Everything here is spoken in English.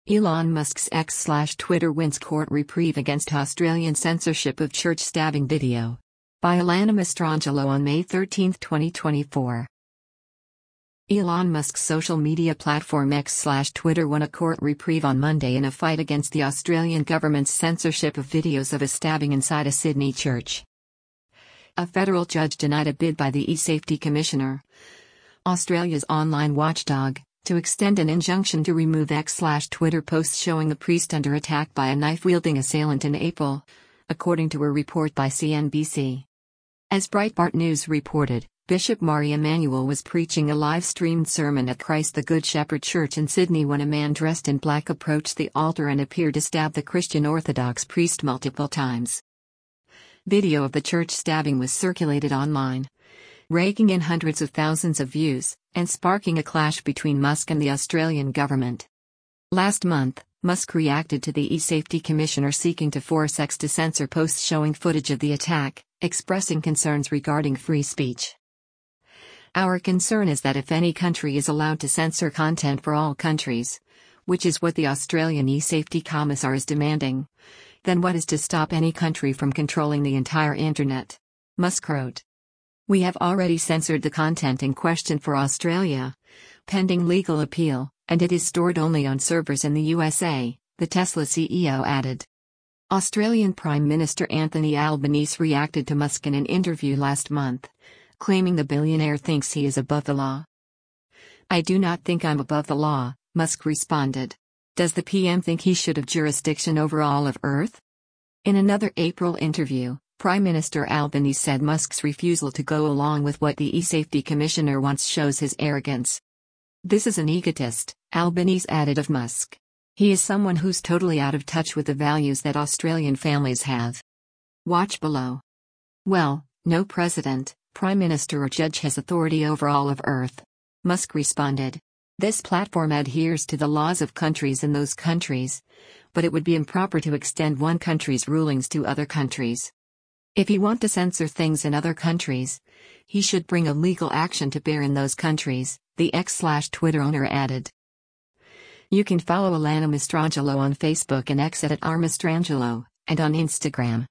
Elon Musk's X/Twitter wins court reprieve against Australian censorship of church stabbing video. By Alana Mastrangelo on May 13, 2024. Elon Musk's social media platform X/Twitter won a court reprieve on Monday in a fight against the Australian government's censorship of videos of a stabbing inside a Sydney church. A federal judge denied a bid by the eSafety Commissioner, Australia's online watchdog, to extend an injunction to remove X/Twitter posts showing the priest under attack by a knife-wielding assailant in April, according to a report by CNBC. As Breitbart News reported, Bishop Mari Emanuel was preaching a live-streamed sermon at Christ the Good Shepherd Church in Sydney when a man dressed in black approached the altar and appeared to stab the Christian Orthodox priest multiple times. Video of the church stabbing was circulated online, raking in hundreds of thousands of views, and sparking a clash between Musk and the Australian government. Last month, Musk reacted to the eSafety Commissioner seeking to force X to censor posts showing footage of the attack, expressing concerns regarding free speech. "Our concern is that if any country is allowed to censor content for all countries, which is what the Australian eSafety Commissar is demanding, then what is to stop any country from controlling the entire internet?" Musk wrote. "We have already censored the content in question for Australia, pending legal appeal, and it is stored only on servers in the USA," the Tesla CEO added. Australian Prime Minister Anthony Albanese reacted to Musk in an interview last month, claiming the billionaire thinks he is above the law. "I do not think I'm above the law," Musk responded. "Does the PM think he should have jurisdiction over all of Earth?" In another April interview, Prime Minister Albanese said Musk's refusal to go along with what the eSafety Commissioner wants shows his arrogance. "This is an egotist," Albanese added of Musk. "He is someone who's totally out of touch with the values that Australian families have." Watch below. "Well, no president, prime minister or judge has authority over all of Earth," Musk responded. "This platform adheres to the laws of countries in those countries, but it would be improper to extend one country's rulings to other countries. If you want to censor things in other countries, he should bring a legal action to bear in those countries," the X/Twitter owner added. You can follow Alana Mastrangelo on Facebook and X at @rmastrangelo, and on Instagram.